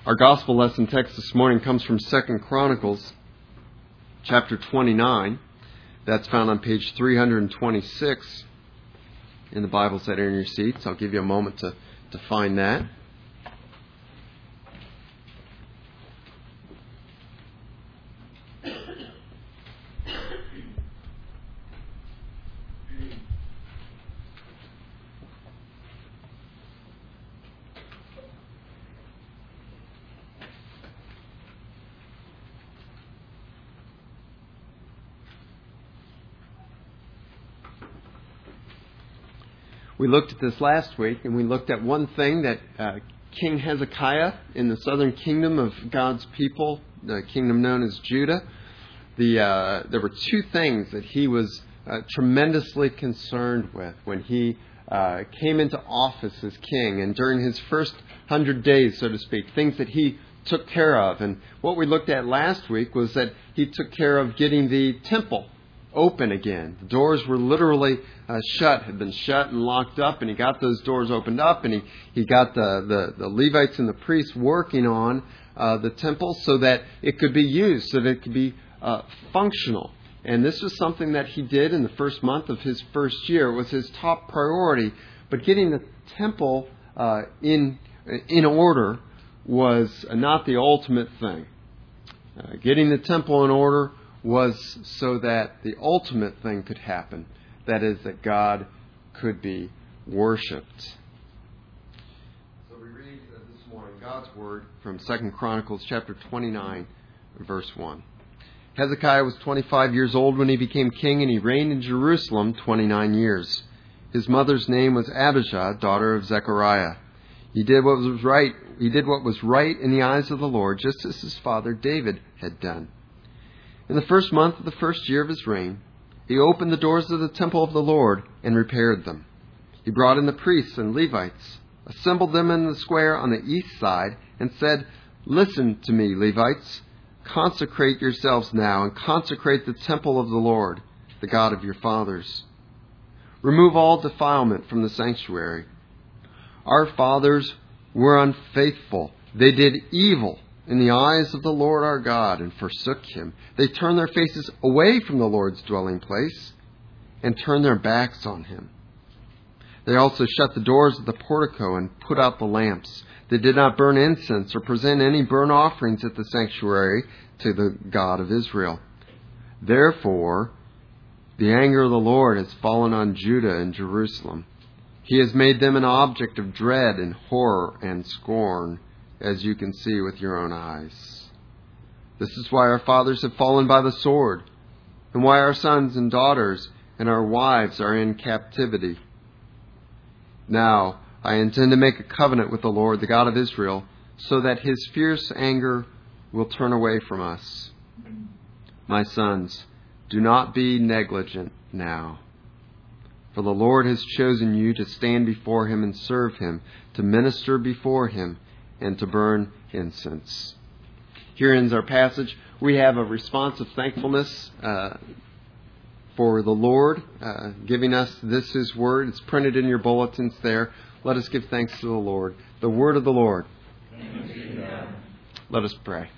Our gospel lesson text this morning comes from 2 Chronicles chapter 29. That's found on page 326 in the Bibles that are in your seats. I'll give you a moment to find that. We looked at this last week, and we looked at one thing that King Hezekiah in the southern kingdom of God's people, the kingdom known as Judah, there were two things that he was tremendously concerned with when he came into office as king, and during his first 100 days, so to speak, things that he took care of. And what we looked at last week was that he took care of getting the temple open again. The doors were literally had been shut and locked up, and he got those doors opened up, and he got the Levites and the priests working on the temple so that it could be used, so that it could be functional. And this was something that he did in the first month of his first year. It was his top priority. But getting the temple in order was not the ultimate thing. Getting the temple in order was so that the ultimate thing could happen. That is, that God could be worshipped. So we read this morning God's word from 2 Chronicles chapter 29, verse 1. Hezekiah was 25 years old when he became king, and he reigned in Jerusalem 29 years. His mother's name was Abijah, daughter of Zechariah. He did what was right. He did what was right in the eyes of the Lord, just as his father David had done. In the first month of the first year of his reign, he opened the doors of the temple of the Lord and repaired them. He brought in the priests and Levites, assembled them in the square on the east side, and said, "Listen to me, Levites. Consecrate yourselves now and consecrate the temple of the Lord, the God of your fathers. Remove all defilement from the sanctuary. Our fathers were unfaithful. They did evil in the eyes of the Lord our God and forsook him. They turned their faces away from the Lord's dwelling place and turned their backs on him. They also shut the doors of the portico and put out the lamps. They did not burn incense or present any burnt offerings at the sanctuary to the God of Israel. Therefore, the anger of the Lord has fallen on Judah and Jerusalem. He has made them an object of dread and horror and scorn, as you can see with your own eyes. This is why our fathers have fallen by the sword, and why our sons and daughters and our wives are in captivity. Now, I intend to make a covenant with the Lord, the God of Israel, so that his fierce anger will turn away from us. My sons, do not be negligent now. For the Lord has chosen you to stand before him and serve him, to minister before him, and to burn incense." Here ends our passage. We have a response of thankfulness for the Lord giving us this his word. It's printed in your bulletins there. Let us give thanks to the Lord. The word of the Lord. Let us pray.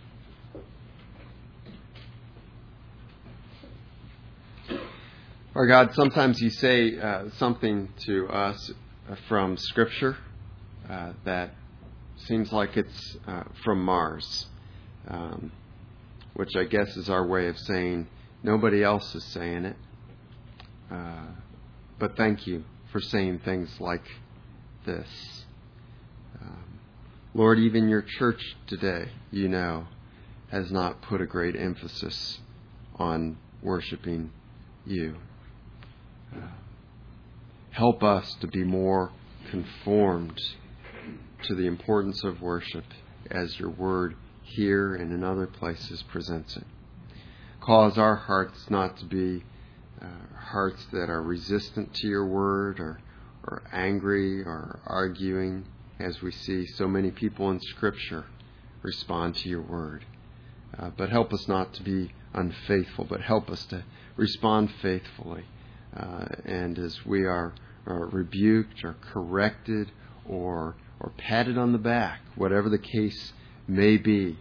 Our God, sometimes you say something to us from Scripture that seems like it's from Mars, which I guess is our way of saying nobody else is saying it. But thank you for saying things like this. Lord, even your church today, you know, has not put a great emphasis on worshiping you. Help us to be more conformed to the importance of worship as your word here and in other places presents it. Cause our hearts not to be hearts that are resistant to your word or angry or arguing, as we see so many people in Scripture respond to your word. But help us not to be unfaithful, but help us to respond faithfully. And as we are rebuked or corrected or patted on the back, whatever the case may be.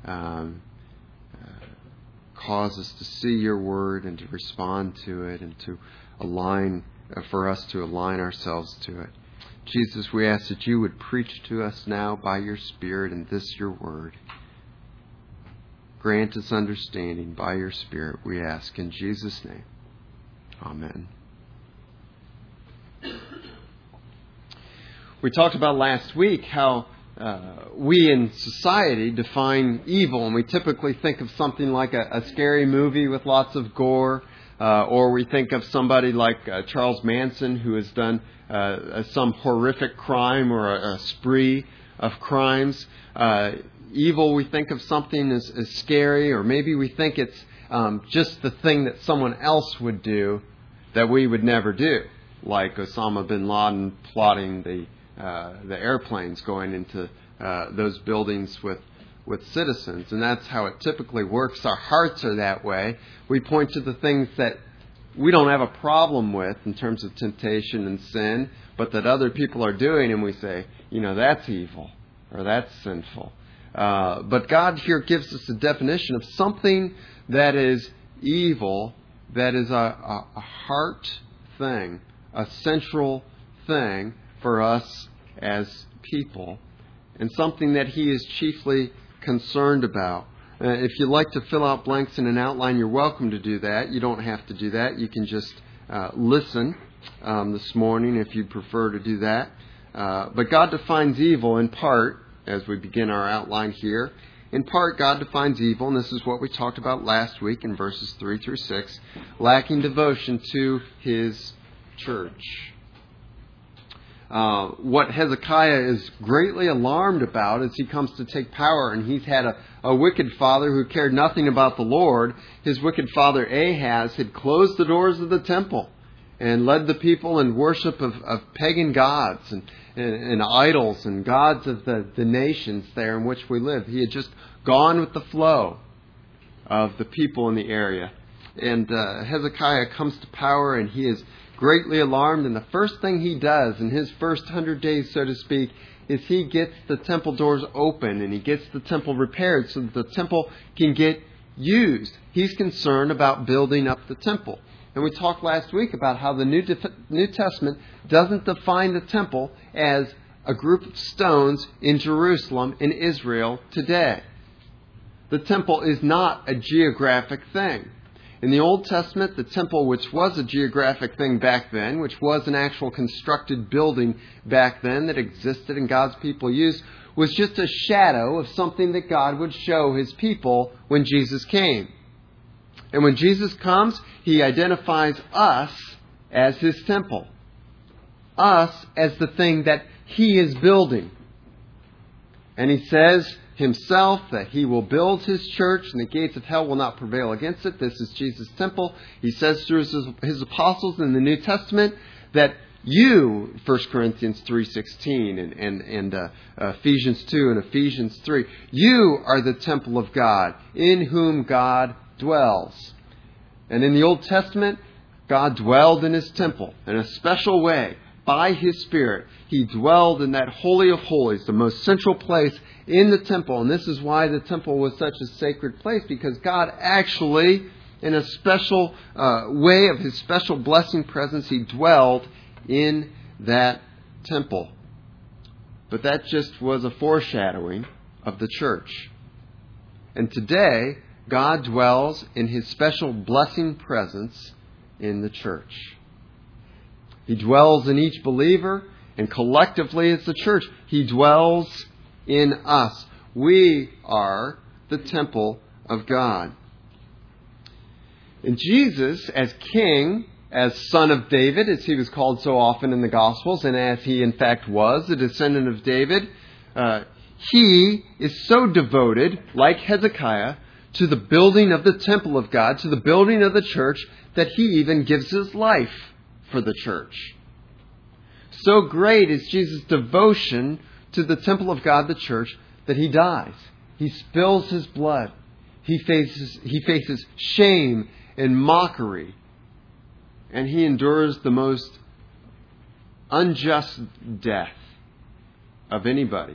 Cause us to see your word and to respond to it and to align, for us to align ourselves to it. Jesus, we ask that you would preach to us now by your Spirit and this your word. Grant us understanding by your Spirit, we ask in Jesus' name. Amen. We talked about last week how we in society define evil, and we typically think of something like a scary movie with lots of gore, or we think of somebody like Charles Manson who has done some horrific crime or a spree of crimes. Evil, we think of something as scary, or maybe we think it's just the thing that someone else would do that we would never do, like Osama bin Laden plotting the airplanes going into those buildings with citizens. And that's how it typically works. Our hearts are that way. We point to the things that we don't have a problem with in terms of temptation and sin, but that other people are doing, and we say, that's evil or that's sinful. But God here gives us a definition of something that is evil, that is a heart thing, a central thing for us as people, and something that He is chiefly concerned about. If you'd like to fill out blanks in an outline, you're welcome to do that. You don't have to do that. You can just listen this morning if you'd prefer to do that. But God defines evil in part, as we begin our outline here. In part, God defines evil, and this is what we talked about last week in verses 3 through 6, lacking devotion to His church. What Hezekiah is greatly alarmed about as he comes to take power, and he's had a wicked father who cared nothing about the Lord. His wicked father Ahaz had closed the doors of the temple and led the people in worship of pagan gods and idols and gods of the nations there in which we live. He had just gone with the flow of the people in the area. And Hezekiah comes to power, and he is greatly alarmed, and the first thing he does in his first 100 days, so to speak, is he gets the temple doors open and he gets the temple repaired so that the temple can get used. He's concerned about building up the temple. And we talked last week about how the New Testament doesn't define the temple as a group of stones in Jerusalem in Israel today. The temple is not a geographic thing. In the Old Testament, the temple, which was a geographic thing back then, which was an actual constructed building back then that existed and God's people used, was just a shadow of something that God would show His people when Jesus came. And when Jesus comes, He identifies us as His temple. Us as the thing that He is building. And He says Himself that He will build His church and the gates of hell will not prevail against it. This is Jesus' temple. He says through His apostles in the New Testament that you, 1 Corinthians 3:16 and Ephesians 2 and Ephesians 3, you are the temple of God in whom God dwells. And in the Old Testament, God dwelled in His temple in a special way. By His Spirit, He dwelled in that Holy of Holies, the most central place in the temple. And this is why the temple was such a sacred place, because God actually, in a special way of His special blessing presence, He dwelled in that temple. But that just was a foreshadowing of the church. And today, God dwells in His special blessing presence in the church. He dwells in each believer, and collectively as the church, He dwells in us. We are the temple of God. And Jesus, as King, as Son of David, as He was called so often in the Gospels, and as He in fact was, a descendant of David, He is so devoted, like Hezekiah, to the building of the temple of God, to the building of the church, that He even gives His life for the church. So great is Jesus' devotion to the temple of God, the church, that He dies. He spills His blood. He faces shame and mockery. And He endures the most unjust death of anybody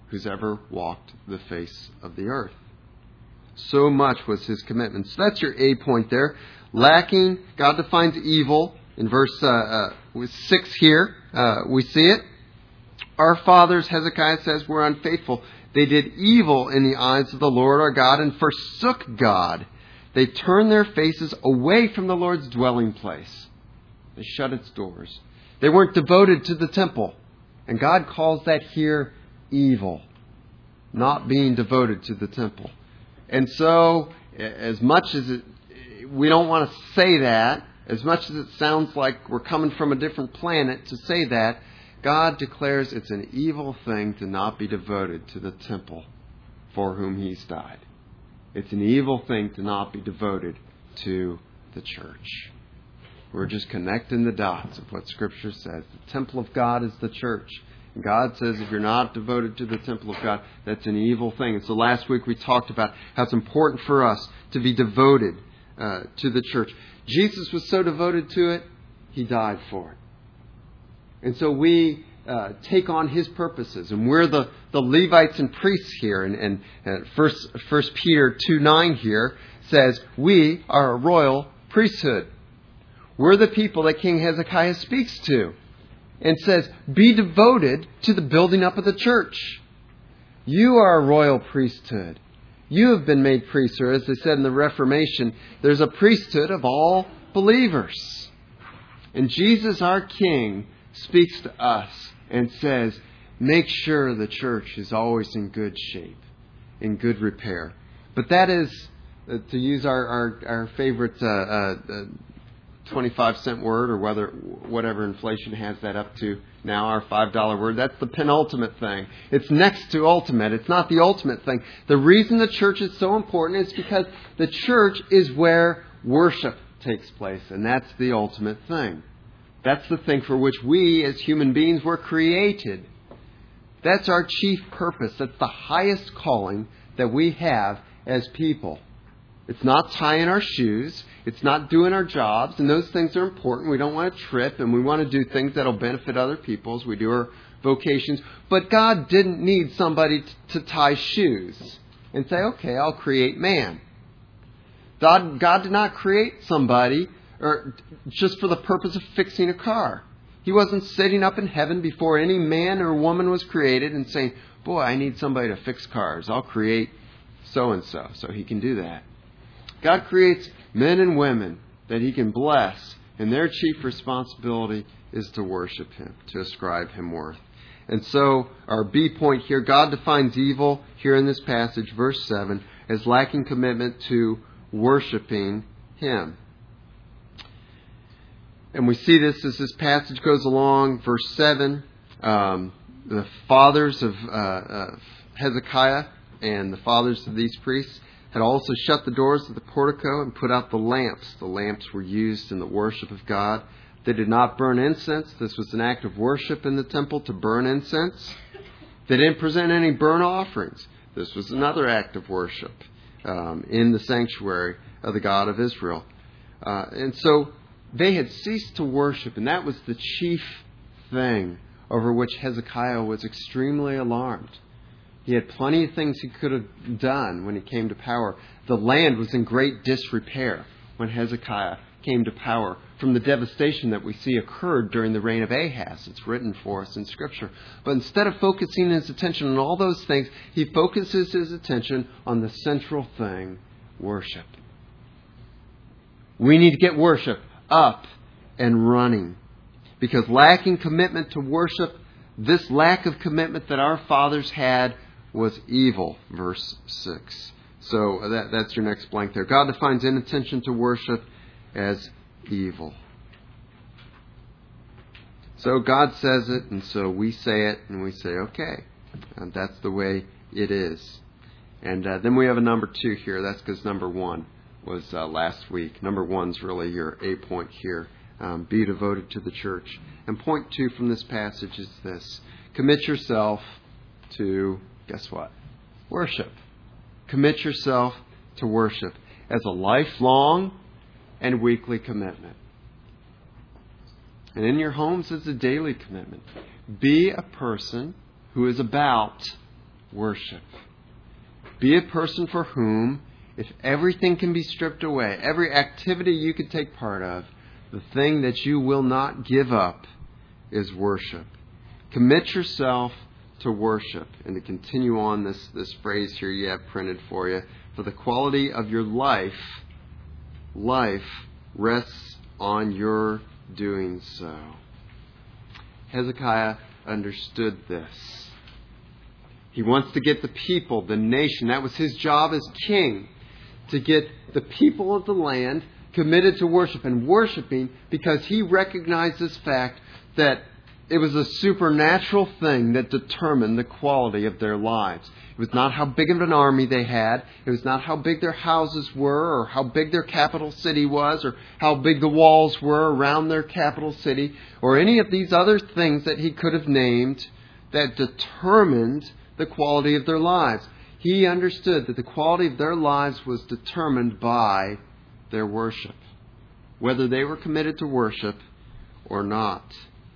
who's ever walked the face of the earth. So much was his commitment. So that's your A point there. Lacking, God defines evil. In verse 6 here, we see it. Our fathers, Hezekiah says, were unfaithful. They did evil in the eyes of the Lord our God and forsook God. They turned their faces away from the Lord's dwelling place. They shut its doors. They weren't devoted to the temple. And God calls that here evil. Not being devoted to the temple. And so, as much as we don't want to say that, as much as it sounds like we're coming from a different planet to say that, God declares it's an evil thing to not be devoted to the temple for whom He's died. It's an evil thing to not be devoted to the church. We're just connecting the dots of what Scripture says. The temple of God is the church. And God says if you're not devoted to the temple of God, that's an evil thing. And so last week we talked about how it's important for us to be devoted to the church. Jesus was so devoted to it, He died for it. And so we take on His purposes. And we're the Levites and priests here. And 1 Peter 2:9 here says, we are a royal priesthood. We're the people that King Hezekiah speaks to. And says, be devoted to the building up of the church. You are a royal priesthood. You have been made priests. Or as they said in the Reformation, there's a priesthood of all believers. And Jesus, our King, speaks to us and says, make sure the church is always in good shape, in good repair. But that is, to use our favorite 25-cent word, or whatever inflation has that up to now, our $5 word. That's the penultimate thing. It's next to ultimate. It's not the ultimate thing. The reason the church is so important is because the church is where worship takes place. And that's the ultimate thing. That's the thing for which we as human beings were created. That's our chief purpose. That's the highest calling that we have as people. It's not tying our shoes. It's not doing our jobs. And those things are important. We don't want to trip. And we want to do things that will benefit other people as we do our vocations. But God didn't need somebody to tie shoes and say, okay, I'll create man. God did not create somebody just for the purpose of fixing a car. He wasn't sitting up in heaven before any man or woman was created and saying, boy, I need somebody to fix cars. I'll create so-and-so so He can do that. God creates men and women that He can bless, and their chief responsibility is to worship Him, to ascribe Him worth. And so, our B point here, God defines evil here in this passage, verse 7, as lacking commitment to worshiping Him. And we see this as this passage goes along. Verse 7, the fathers of Hezekiah and the fathers of these priests had also shut the doors of the portico and put out the lamps. The lamps were used in the worship of God. They did not burn incense. This was an act of worship in the temple to burn incense. They didn't present any burnt offerings. This was another act of worship in the sanctuary of the God of Israel. And so they had ceased to worship, and that was the chief thing over which Hezekiah was extremely alarmed. He had plenty of things he could have done when he came to power. The land was in great disrepair when Hezekiah came to power from the devastation that we see occurred during the reign of Ahaz. It's written for us in Scripture. But instead of focusing his attention on all those things, he focuses his attention on the central thing, worship. We need to get worship up and running. Because lacking commitment to worship, this lack of commitment that our fathers had was evil, verse 6. So that's your next blank there. God defines inattention to worship as evil. So God says it, and so we say it, and we say, okay. And that's the way it is. And then we have a number 2 here. That's because number 1 was last week. Number 1's really your A point here. Be devoted to the church. And point 2 from this passage is this. Commit yourself to, guess what? Worship. Commit yourself to worship as a lifelong and weekly commitment. And in your homes as a daily commitment. Be a person who is about worship. Be a person for whom, if everything can be stripped away, every activity you could take part of, the thing that you will not give up is worship. Commit yourself to worship. And to continue on this phrase here you have printed for you, for the quality of your life rests on your doing so. Hezekiah understood this. He wants to get the people, the nation, that was his job as king, to get the people of the land committed to worship and worshiping, because he recognized this fact that it was a supernatural thing that determined the quality of their lives. It was not how big of an army they had. It was not how big their houses were, or how big their capital city was, or how big the walls were around their capital city, or any of these other things that he could have named that determined the quality of their lives. He understood that the quality of their lives was determined by their worship, whether they were committed to worship or not.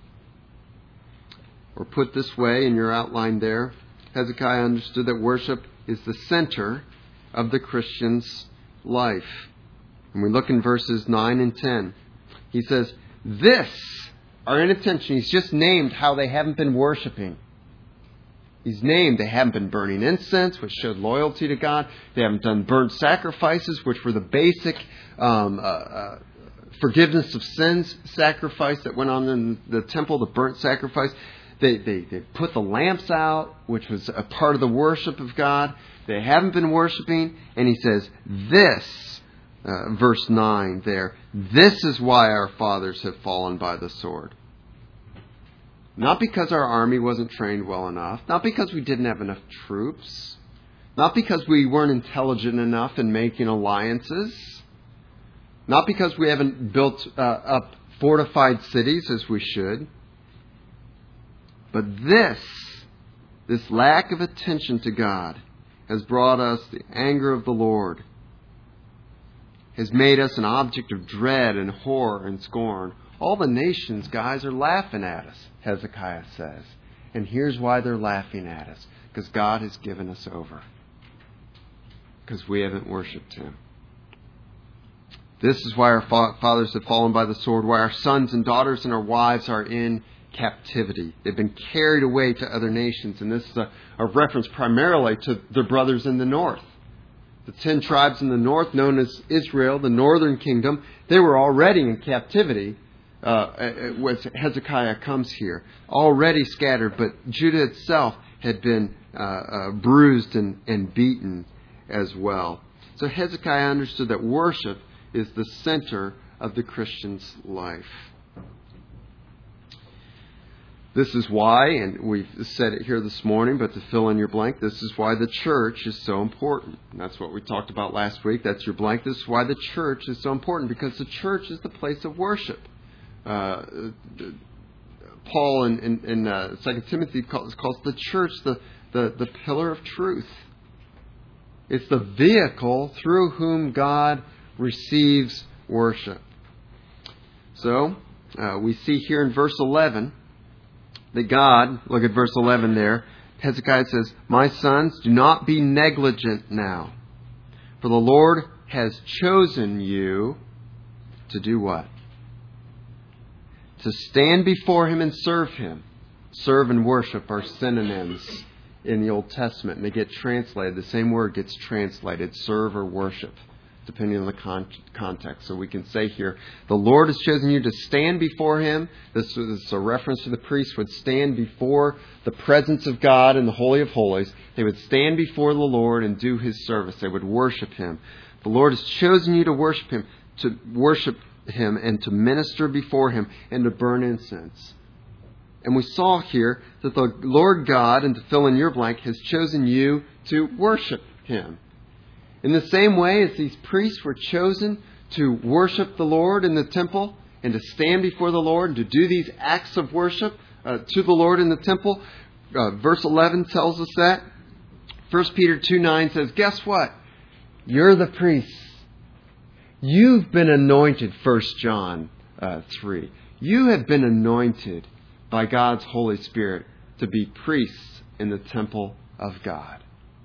Or put this way in your outline there, Hezekiah understood that worship is the center of the Christian's life. And we look in verses 9 and 10. He says, this, our inattention, he's just named how they haven't been worshiping. He's named they haven't been burning incense, which showed loyalty to God. They haven't done burnt sacrifices, which were the basic forgiveness of sins sacrifice that went on in the temple, the burnt sacrifice. They put the lamps out, which was a part of the worship of God. They haven't been worshiping. And he says, this, verse 9 there, this is why our fathers have fallen by the sword. Not because our army wasn't trained well enough. Not because we didn't have enough troops. Not because we weren't intelligent enough in making alliances. Not because we haven't built up fortified cities as we should. But this lack of attention to God has brought us the anger of the Lord, has made us an object of dread and horror and scorn. All the nations, guys, are laughing at us, Hezekiah says. And here's why they're laughing at us. Because God has given us over. Because we haven't worshipped Him. This is why our fathers have fallen by the sword, why our sons and daughters and our wives are in captivity. They've been carried away to other nations. And this is a reference primarily to their brothers in the north. The 10 tribes in the north, known as Israel, the northern kingdom, they were already in captivity when Hezekiah comes here. Already scattered, but Judah itself had been bruised and beaten as well. So Hezekiah understood that worship is the center of the Christian's life. This is why, and we've said it here this morning, but to fill in your blank, this is why the church is so important. And that's what we talked about last week. That's your blank. This is why the church is so important, because the church is the place of worship. Paul in 2 Timothy calls the church the pillar of truth. It's the vehicle through whom God receives worship. So, we see here in verse 11, that God, look at verse 11 there, Hezekiah says, my sons, do not be negligent now. For the Lord has chosen you to do what? To stand before Him and serve Him. Serve and worship are synonyms in the Old Testament. And they get translated. The same word gets translated, serve or worship, depending on the context. So we can say here, the Lord has chosen you to stand before Him. This is a reference to the priests would stand before the presence of God in the Holy of Holies. They would stand before the Lord and do His service. They would worship Him. The Lord has chosen you to worship Him and to minister before Him and to burn incense. And we saw here that the Lord God, and to fill in your blank, has chosen you to worship Him. In the same way as these priests were chosen to worship the Lord in the temple and to stand before the Lord and to do these acts of worship to the Lord in the temple, verse 11 tells us that. 1 Peter 2:9 says, guess what? You're the priests. You've been anointed, 1 John 3. You have been anointed by God's Holy Spirit to be priests in the temple of God.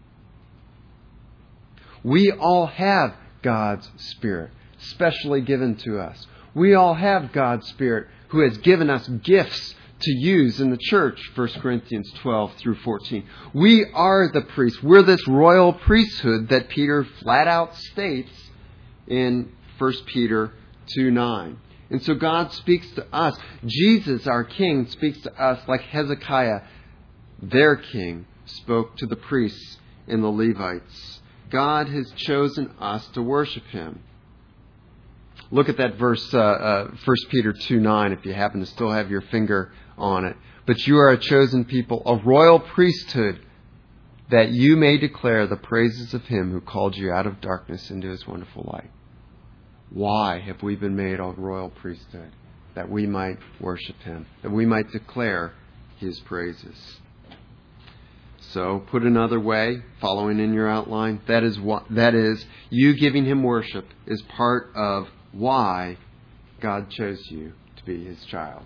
We all have God's Spirit, specially given to us. We all have God's Spirit who has given us gifts to use in the church, 1 Corinthians 12 through 14. We are the priests. We're this royal priesthood that Peter flat out states in 1 Peter 2:9. And so God speaks to us. Jesus, our King, speaks to us like Hezekiah, their king, spoke to the priests and the Levites. God has chosen us to worship Him. Look at that verse, 1 Peter 2:9, if you happen to still have your finger on it. But you are a chosen people, a royal priesthood, that you may declare the praises of Him who called you out of darkness into His wonderful light. Why have we been made a royal priesthood? That we might worship Him, that we might declare His praises. So, put another way, following in your outline, that is, you giving Him worship is part of why God chose you to be His child.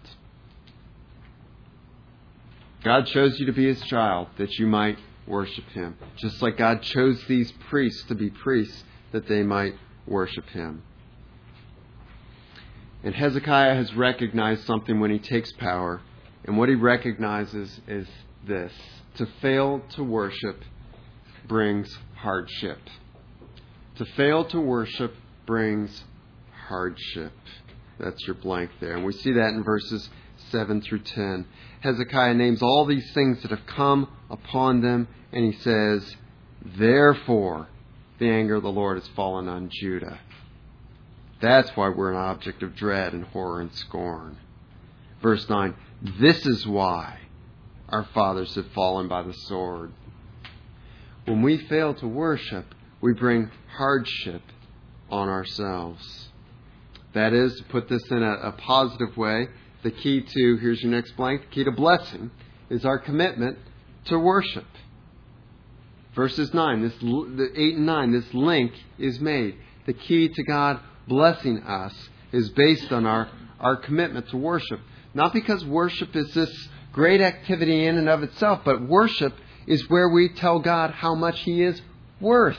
God chose you to be His child that you might worship Him. Just like God chose these priests to be priests that they might worship Him. And Hezekiah has recognized something when he takes power. And what he recognizes is this: to fail to worship brings hardship. To fail to worship brings hardship. That's your blank there. And we see that in verses 7 through 10. Hezekiah names all these things that have come upon them, and he says, therefore, the anger of the Lord has fallen on Judah. That's why we're an object of dread and horror and scorn. Verse 9, this is why our fathers have fallen by the sword. When we fail to worship, we bring hardship on ourselves. That is, to put this in a positive way, the key to, here's your next blank, the key to blessing is our commitment to worship. Verses 9, 8 and 9, this link is made. The key to God blessing us is based on our commitment to worship. Not because worship is this great activity in and of itself, but worship is where we tell God how much He is worth.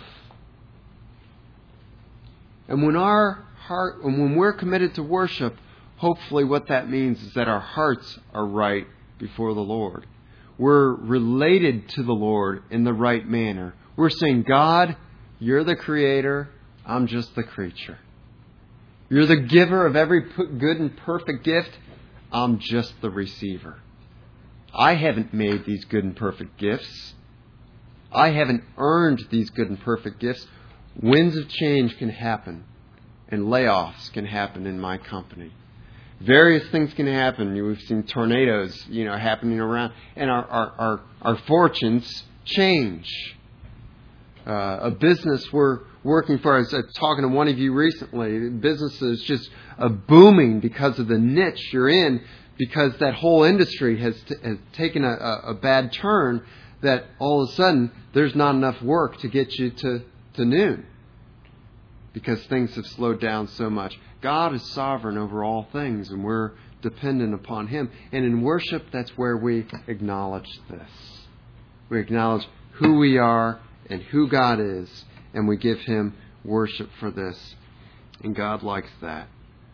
And when we're committed to worship, hopefully what that means is that our hearts are right before the Lord. We're related to the Lord in the right manner. We're saying, God, You're the Creator, I'm just the creature. You're the giver of every good and perfect gift, I'm just the receiver. I haven't made these good and perfect gifts. I haven't earned these good and perfect gifts. Winds of change can happen, and layoffs can happen in my company. Various things can happen. We've seen tornadoes, happening around, and our fortunes change. A business we're working for, I was talking to one of you recently, business is just booming because of the niche you're in, because that whole industry has taken a bad turn, that all of a sudden there's not enough work to get you to noon because things have slowed down so much. God is sovereign over all things, and we're dependent upon Him. And in worship, that's where we acknowledge this. We acknowledge who we are and who God is, and we give Him worship for this. And God likes that.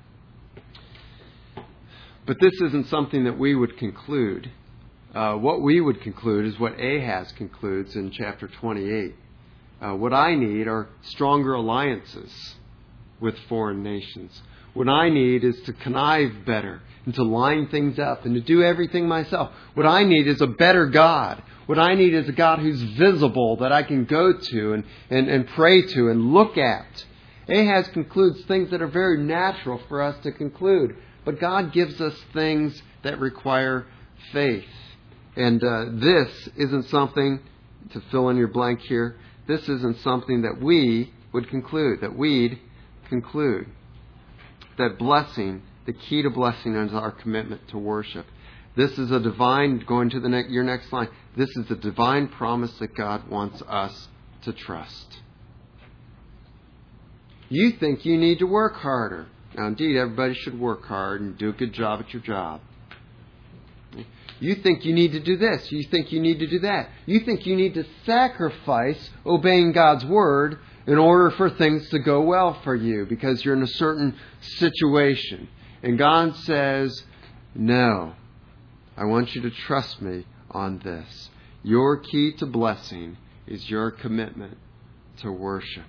But this isn't something that we would conclude. What we would conclude is what Ahaz concludes in chapter 28. What I need are stronger alliances with foreign nations. What I need is to connive better and to line things up and to do everything myself. What I need is a better God. What I need is a God who's visible, that I can go to and pray to and look at. Ahaz concludes things that are very natural for us to conclude. But God gives us things that require faith. And this isn't something, to fill in your blank here, this isn't something that we would conclude, that we'd conclude. That blessing, the key to blessing is our commitment to worship. This is a divine, going to your next line, this is a divine promise that God wants us to trust. You think you need to work harder. Now, indeed, everybody should work hard and do a good job at your job. You think you need to do this. You think you need to do that. You think you need to sacrifice obeying God's Word in order for things to go well for you because you're in a certain situation. And God says, no, I want you to trust me on this. Your key to blessing is your commitment to worship.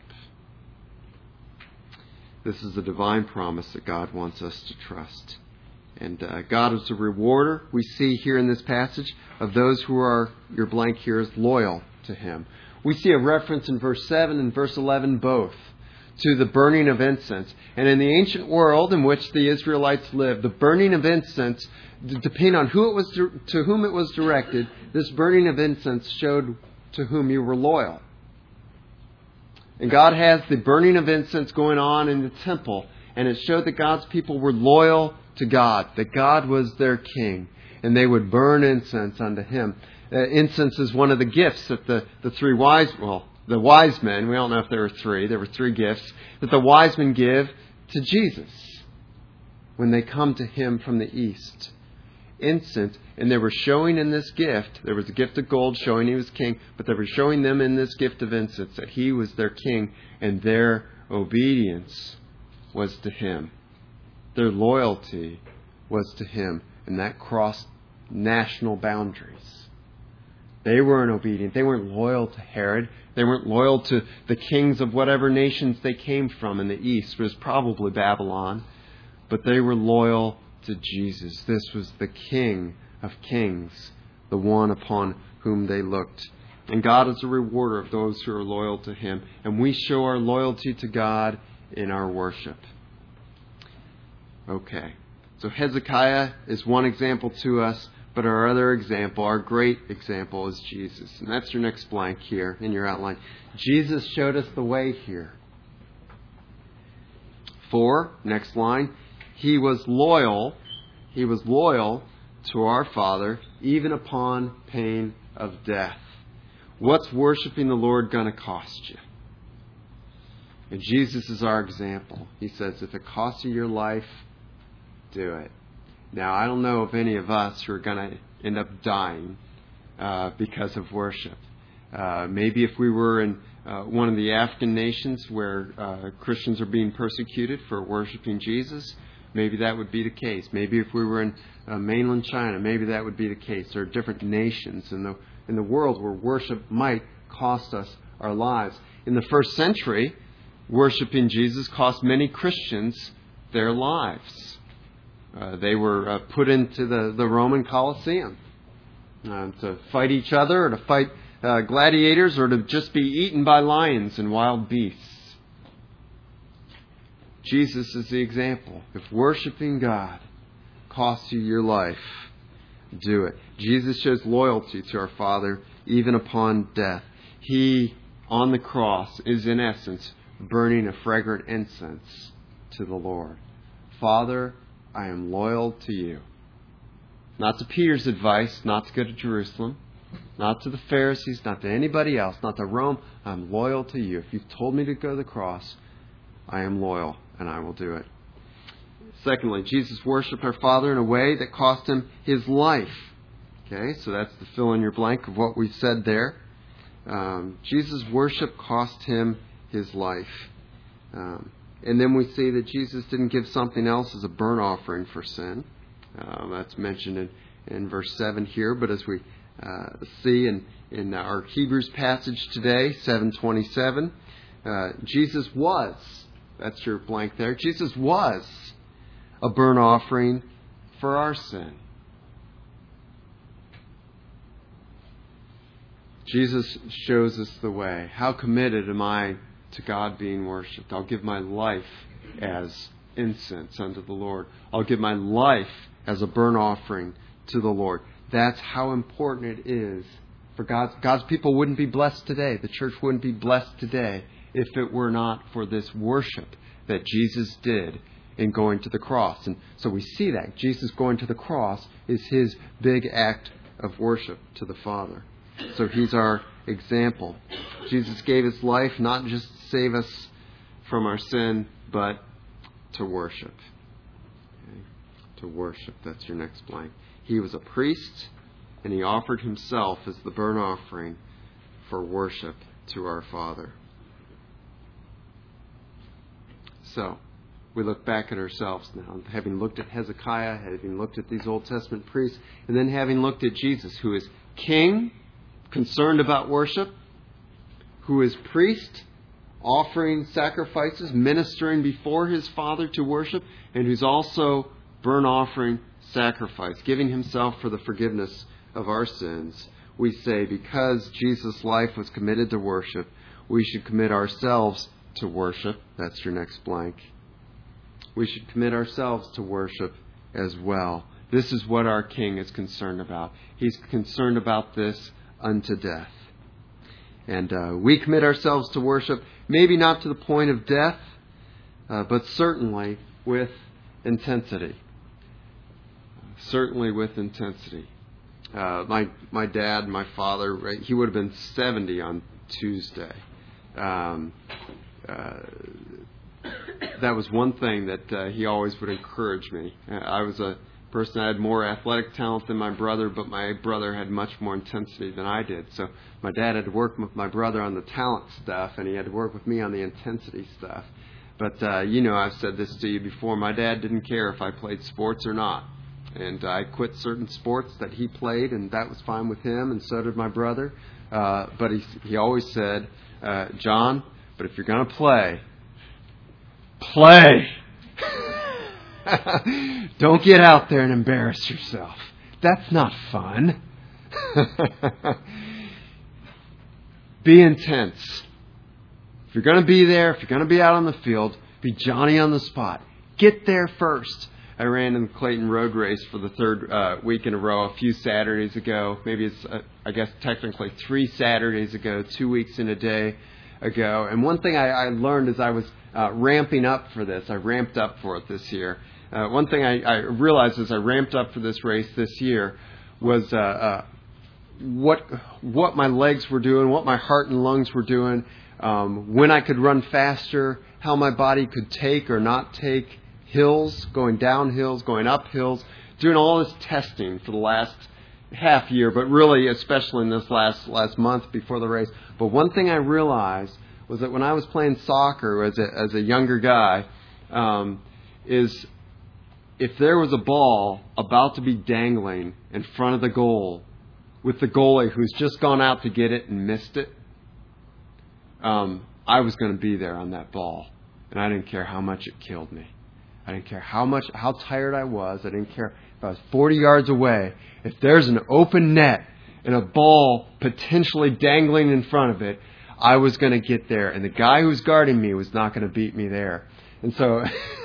This is a divine promise that God wants us to trust. And God is a rewarder, we see here in this passage, of those who are, your blank here is, loyal to Him. We see a reference in verse 7 and verse 11 both to the burning of incense. And in the ancient world in which the Israelites lived, the burning of incense, depending on who it was to whom it was directed, this burning of incense showed to whom you were loyal. And God has the burning of incense going on in the temple, and it showed that God's people were loyal to God, that God was their king, and they would burn incense unto Him. Incense is one of the gifts that the wise men, we don't know if there were three gifts, that the wise men give to Jesus when they come to Him from the east. Incense, and they were showing in this gift, there was a gift of gold showing He was king, but they were showing them in this gift of incense that He was their king, and their obedience was to Him. Their loyalty was to Him, and that crossed national boundaries. They weren't obedient. They weren't loyal to Herod. They weren't loyal to the kings of whatever nations they came from in the east. It was probably Babylon. But they were loyal to Jesus. This was the King of Kings, the one upon whom they looked. And God is a rewarder of those who are loyal to Him. And we show our loyalty to God in our worship. Okay. So Hezekiah is one example to us, but our other example, our great example, is Jesus. And that's your next blank here in your outline. Jesus showed us the way here. 4, next line, He was loyal to our Father, even upon pain of death. What's worshiping the Lord going to cost you? And Jesus is our example. He says, if it costs you your life, do it. Now, I don't know of any of us who are going to end up dying because of worship. Maybe if we were in one of the African nations where Christians are being persecuted for worshiping Jesus, maybe that would be the case. Maybe if we were in mainland China, maybe that would be the case. There are different nations in the world where worship might cost us our lives. In the first century, worshiping Jesus cost many Christians their lives. They were put into the Roman Colosseum to fight each other, or to fight gladiators, or to just be eaten by lions and wild beasts. Jesus is the example. If worshiping God costs you your life, do it. Jesus shows loyalty to our Father even upon death. He, on the cross, is in essence burning a fragrant incense to the Lord. Father, I am loyal to you. Not to Peter's advice, not to go to Jerusalem, not to the Pharisees, not to anybody else, not to Rome. I'm loyal to you. If you've told me to go to the cross, I am loyal and I will do it. Secondly, Jesus worshiped our Father in a way that cost Him His life. Okay, so that's the fill in your blank of what we said there. Jesus' worship cost Him His life. And then we see that Jesus didn't give something else as a burnt offering for sin. That's mentioned in verse 7 here. But as we see in our Hebrews passage today, 7:27, Jesus was, that's your blank there, Jesus was a burnt offering for our sin. Jesus shows us the way. How committed am I to God being worshipped? I'll give my life as incense unto the Lord. I'll give my life as a burnt offering to the Lord. That's how important it is for God's people wouldn't be blessed today. The church wouldn't be blessed today if it were not for this worship that Jesus did in going to the cross. And so we see that Jesus going to the cross is His big act of worship to the Father. So He's our example. Jesus gave His life not just to save us from our sin, but to worship. Okay? To worship. That's your next blank. He was a priest, and he offered himself as the burnt offering for worship to our Father. So, we look back at ourselves now, having looked at Hezekiah, having looked at these Old Testament priests, and then having looked at Jesus, who is king, concerned about worship, who is priest, offering sacrifices, ministering before his Father to worship, and who's also burnt offering sacrifice, giving himself for the forgiveness of our sins. We say, because Jesus' life was committed to worship, we should commit ourselves to worship. That's your next blank. We should commit ourselves to worship as well. This is what our King is concerned about. He's concerned about this unto death. And we commit ourselves to worship, maybe not to the point of death, but certainly with intensity. Certainly with intensity. My dad, my father, right, he would have been 70 on Tuesday. That was one thing that he always would encourage me. I was a person that had more athletic talent than my brother, but my brother had much more intensity than I did. So my dad had to work with my brother on the talent stuff, and he had to work with me on the intensity stuff. But, I've said this to you before. My dad didn't care if I played sports or not. And I quit certain sports that he played, and that was fine with him, and so did my brother. But he always said, John, but if you're going to play. Don't get out there and embarrass yourself. That's not fun. Be intense. If you're going to be there, if you're going to be out on the field, be Johnny on the spot. Get there first. I ran in the Clayton Road Race for the third week in a row a few Saturdays ago. Maybe it's, technically 3 Saturdays ago, 2 weeks in a day ago. And one thing I learned as I was ramping up for this, I ramped up for it this year. One thing I realized as I ramped up for this race this year was what my legs were doing, what my heart and lungs were doing, when I could run faster, how my body could take or not take hills, going down hills, going up hills, doing all this testing for the last half year, but really especially in this last month before the race. But one thing I realized was that when I was playing soccer as a younger guy, is if there was a ball about to be dangling in front of the goal with the goalie who's just gone out to get it and missed it, I was going to be there on that ball. And I didn't care how much it killed me. I didn't care how tired I was. I didn't care if I was 40 yards away. If there's an open net and a ball potentially dangling in front of it, I was going to get there. And the guy who's guarding me was not going to beat me there. And so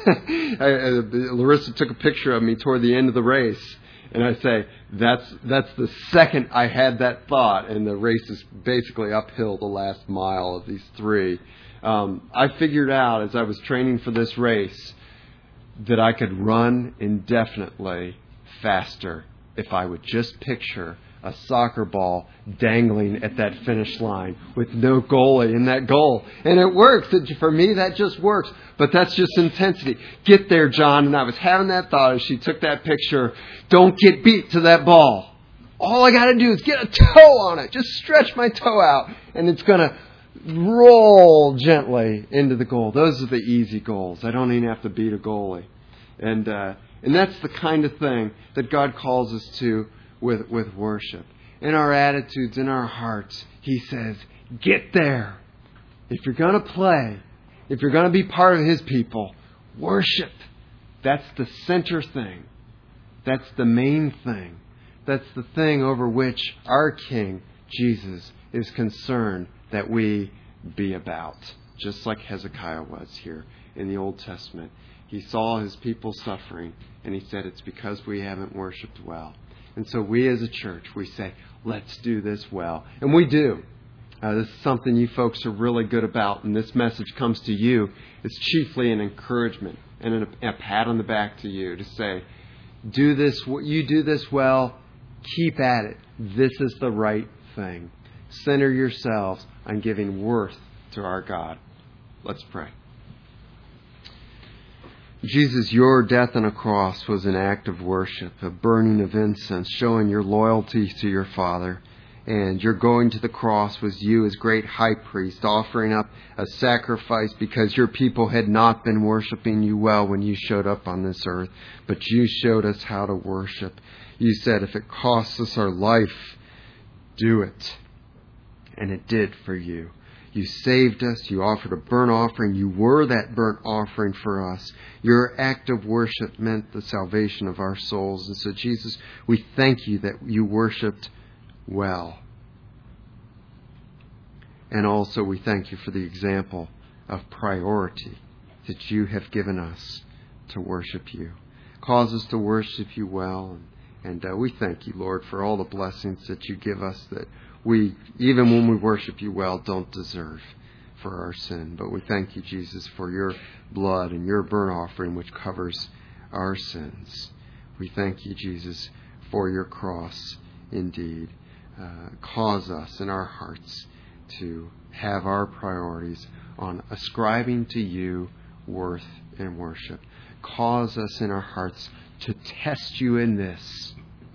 Larissa took a picture of me toward the end of the race. And I say, that's the second I had that thought. And the race is basically uphill the last mile of these 3. I figured out as I was training for this race that I could run indefinitely faster if I would just picture a soccer ball dangling at that finish line with no goalie in that goal. And it works. For me, that just works. But that's just intensity. Get there, John. And I was having that thought as she took that picture. Don't get beat to that ball. All I got to do is get a toe on it. Just stretch my toe out. And it's going to roll gently into the goal. Those are the easy goals. I don't even have to beat a goalie. And that's the kind of thing that God calls us to with worship. In our attitudes, in our hearts, He says, get there. If you're going to play, if you're going to be part of His people, worship. That's the center thing. That's the main thing. That's the thing over which our King, Jesus, is concerned that we be about. Just like Hezekiah was here in the Old Testament. He saw his people suffering, and he said, it's because we haven't worshipped well. And so we as a church, we say, let's do this well. And we do. This is something you folks are really good about, and this message comes to you. It's chiefly an encouragement and a pat on the back to you to say, do this, you do this well, keep at it. This is the right thing. Center yourselves on giving worth to our God. Let's pray. Jesus, your death on a cross was an act of worship, a burning of incense, showing your loyalty to your Father. And your going to the cross was you as great high priest, offering up a sacrifice because your people had not been worshiping you well when you showed up on this earth. But you showed us how to worship. You said, if it costs us our life, do it. And it did for you. You saved us. You offered a burnt offering. You were that burnt offering for us. Your act of worship meant the salvation of our souls. And so, Jesus, we thank you that you worshipped well. And also we thank you for the example of priority that you have given us to worship you. Cause us to worship you well. And we thank you, Lord, for all the blessings that you give us that we, even when we worship you well, don't deserve for our sin. But we thank you, Jesus, for your blood and your burnt offering which covers our sins. We thank you, Jesus, for your cross indeed. Cause us in our hearts to have our priorities on ascribing to you worth and worship. Cause us in our hearts to test you in this.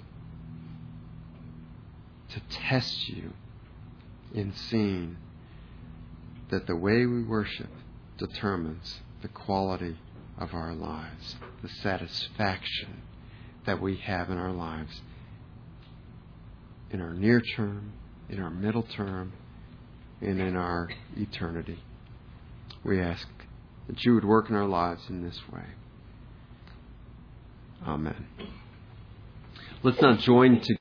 To test you in seeing that the way we worship determines the quality of our lives, the satisfaction that we have in our lives, in our near term, in our middle term, and in our eternity. We ask that you would work in our lives in this way. Amen. Let's now join together.